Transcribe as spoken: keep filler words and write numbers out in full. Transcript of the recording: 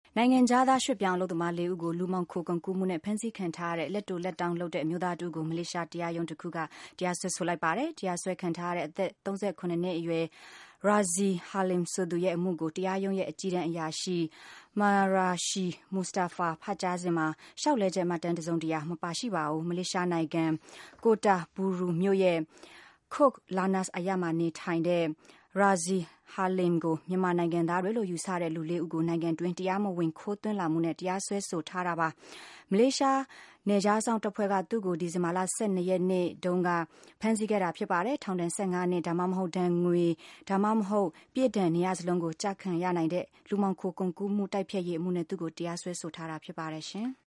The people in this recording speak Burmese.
နိုင်ငံခြားသားရွှေ့ပြောင်းအလုပ်သမားလေးဦးကိုလူမှောင်ခိုကုန်ကူးမှုနဲ့ဖမ်းဆီးခံထားရတဲ့လက်တိုလက်တောင်းလုပ်တဲ့အမျိုးသားတူကိုမလေးရှားတရားရုံးတစ်ခုကတရားစွဲဆိုလိုက်ပါတယ်။တရားစွဲခံထားရတဲ့အသက်သုံးဆယ့်ခုနှစ်နှစ်အရွယ် Razi Halim ဆိုသူရဲ့အမှုကိုတရားရုံးရဲ့အကြီးတန်းအရာရှိ Marashi Mustafa ဖတ်ကြားစဉ်မှာလျှောက်လဲချက်မှတ်တမ်းတစ်စုံတရာမပါရှိပါဘူး။မလေးရှားနိုင်ငံ Kota Bharu မြို့ရဲ့ Cook Lanas အရပ်မှာနေထိုင်တဲ့Razi Halim ကိုမြန်မာနိုင်ငံသားတွေလို့ယူဆတဲ့လူလေးဦးကိုနိုင်ငံတွင်းတရားမဝင်ခိုးသွင်းလာမှုနဲ့တရားစွဲဆိုထားတာပါ။မလေးရှားနယ်ခြားစောင့်တပ်ဖွဲ့ကသူ့ကိုဒီဇင်ဘာလဆယ့်နှစ်ရက်နေ့တုန်းကဖမ်းဆီးခဲ့တာဖြစ်ပါတယ်။ထောင်ဒဏ်ဆယ့်ငါးနှစ်ဒါမှမဟုတ်ဒဏ်ငွေဒါမှမဟုတ်ပြစ်ဒဏ်နေရာစလုံးကိုကြခံရနိုင်တဲ့လူမှောင်ခိုကုန်ကူးမှုတိုက်ဖျက်ရေးအမှုနဲ့သူ့ကိုတရားစွဲဆိုထားတာဖြစ်ပါတယ်ရှင်။